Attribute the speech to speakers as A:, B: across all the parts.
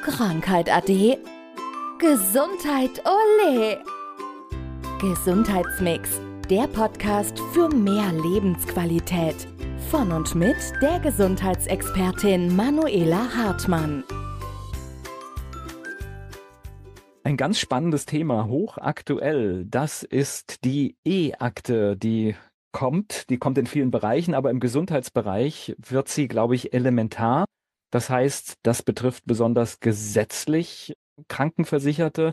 A: Krankheit ade. Gesundheit ole. Gesundheitsmix, der Podcast für mehr Lebensqualität. Von und mit der Gesundheitsexpertin Manuela Hartmann.
B: Ein ganz spannendes Thema, hochaktuell. Das ist die E-Akte, die kommt in vielen Bereichen, aber im Gesundheitsbereich wird sie, glaube ich, elementar. Das heißt, das betrifft besonders gesetzlich Krankenversicherte.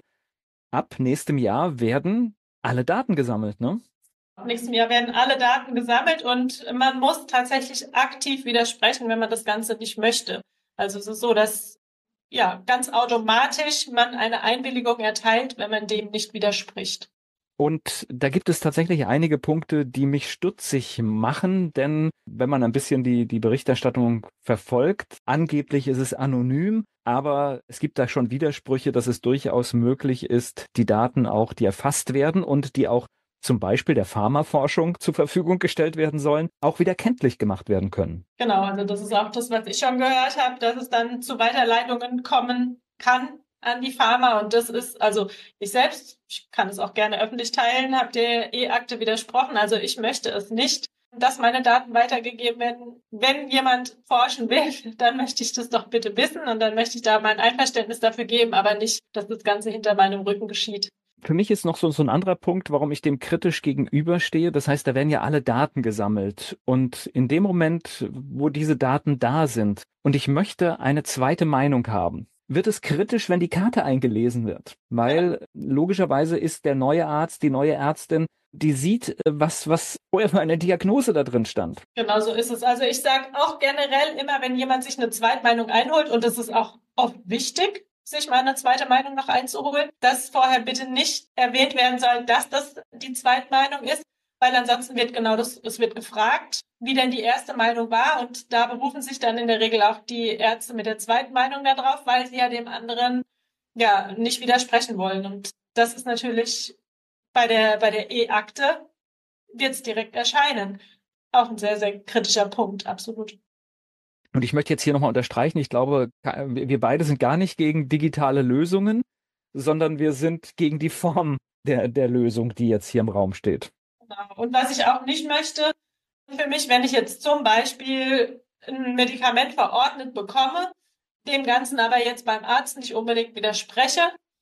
B: Ab nächstem Jahr werden alle Daten gesammelt, ne?
C: Ab nächstem Jahr werden alle Daten gesammelt und man muss tatsächlich aktiv widersprechen, wenn man das Ganze nicht möchte. Also es ist so, dass ganz automatisch man eine Einwilligung erteilt, wenn man dem nicht widerspricht.
B: Und da gibt es tatsächlich einige Punkte, die mich stutzig machen, denn wenn man ein bisschen die Berichterstattung verfolgt, angeblich ist es anonym, aber es gibt da schon Widersprüche, dass es durchaus möglich ist, die Daten auch, die erfasst werden und die auch zum Beispiel der Pharmaforschung zur Verfügung gestellt werden sollen, auch wieder kenntlich gemacht werden können.
C: Genau, also das ist auch das, was ich schon gehört habe, dass es dann zu Weiterleitungen kommen kann an die Pharma. Und das ist, also ich kann es auch gerne öffentlich teilen, habe der E-Akte widersprochen. Also ich möchte es nicht, dass meine Daten weitergegeben werden. Wenn jemand forschen will, dann möchte ich das doch bitte wissen und dann möchte ich da mein Einverständnis dafür geben, aber nicht, dass das Ganze hinter meinem Rücken geschieht.
B: Für mich ist noch so ein anderer Punkt, warum ich dem kritisch gegenüberstehe. Das heißt, da werden ja alle Daten gesammelt. Und in dem Moment, wo diese Daten da sind und ich möchte eine zweite Meinung haben, wird es kritisch, wenn die Karte eingelesen wird. Weil logischerweise ist der neue Arzt, die neue Ärztin, die sieht, was vorher für eine Diagnose da drin stand.
C: Genau so ist es. Also ich sage auch generell immer, wenn jemand sich eine Zweitmeinung einholt, und das ist auch oft wichtig, sich mal eine zweite Meinung noch einzuholen, dass vorher bitte nicht erwähnt werden soll, dass das die Zweitmeinung ist, weil ansonsten wird es wird gefragt, wie denn die erste Meinung war, und da berufen sich dann in der Regel auch die Ärzte mit der zweiten Meinung darauf, weil sie ja dem anderen nicht widersprechen wollen. Und das ist natürlich bei der E-Akte wird es direkt erscheinen. Auch ein sehr, sehr kritischer Punkt, absolut.
B: Und ich möchte jetzt hier nochmal unterstreichen, ich glaube, wir beide sind gar nicht gegen digitale Lösungen, sondern wir sind gegen die Form der Lösung, die jetzt hier im Raum steht.
C: Genau. Und was ich auch nicht möchte, für mich, wenn ich jetzt zum Beispiel ein Medikament verordnet bekomme, dem Ganzen aber jetzt beim Arzt nicht unbedingt widerspreche,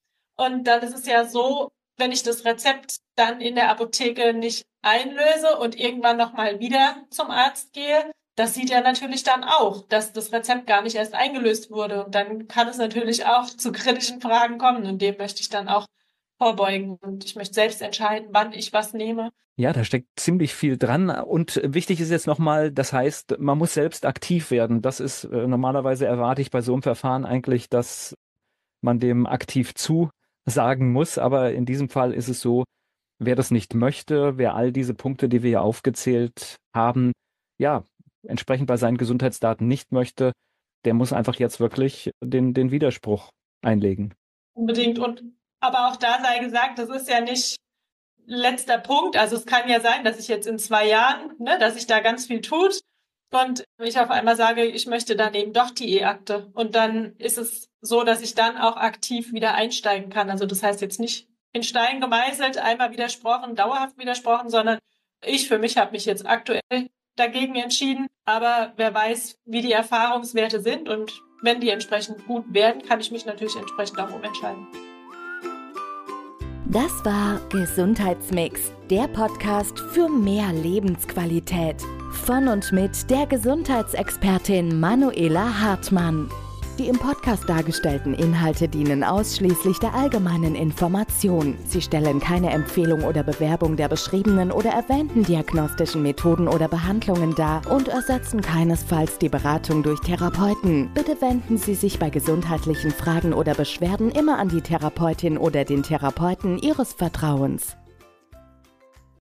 C: und dann ist es ja so, wenn ich das Rezept dann in der Apotheke nicht einlöse und irgendwann nochmal wieder zum Arzt gehe, das sieht er natürlich dann auch, dass das Rezept gar nicht erst eingelöst wurde. Und dann kann es natürlich auch zu kritischen Fragen kommen. Und dem möchte ich dann auch vorbeugen. Und ich möchte selbst entscheiden, wann ich was nehme.
B: Ja, da steckt ziemlich viel dran. Und wichtig ist jetzt nochmal, das heißt, man muss selbst aktiv werden. Das ist normalerweise, erwarte ich bei so einem Verfahren eigentlich, dass man dem aktiv zusagen muss. Aber in diesem Fall ist es so, wer das nicht möchte, wer all diese Punkte, die wir hier aufgezählt haben, entsprechend bei seinen Gesundheitsdaten nicht möchte, der muss einfach jetzt wirklich den Widerspruch einlegen.
C: Unbedingt. Aber auch da sei gesagt, das ist ja nicht letzter Punkt. Also es kann ja sein, dass ich jetzt in 2 Jahren, dass sich da ganz viel tut und ich auf einmal sage, ich möchte dann eben doch die E-Akte. Und dann ist es so, dass ich dann auch aktiv wieder einsteigen kann. Also das heißt jetzt nicht in Stein gemeißelt, einmal widersprochen, dauerhaft widersprochen, sondern ich für mich habe mich jetzt aktuell dagegen entschieden, aber wer weiß, wie die Erfahrungswerte sind, und wenn die entsprechend gut werden, kann ich mich natürlich entsprechend auch umentscheiden.
A: Das war Gesundheitsmix, der Podcast für mehr Lebensqualität. Von und mit der Gesundheitsexpertin Manuela Hartmann. Die im Podcast dargestellten Inhalte dienen ausschließlich der allgemeinen Information. Sie stellen keine Empfehlung oder Bewerbung der beschriebenen oder erwähnten diagnostischen Methoden oder Behandlungen dar und ersetzen keinesfalls die Beratung durch Therapeuten. Bitte wenden Sie sich bei gesundheitlichen Fragen oder Beschwerden immer an die Therapeutin oder den Therapeuten Ihres Vertrauens.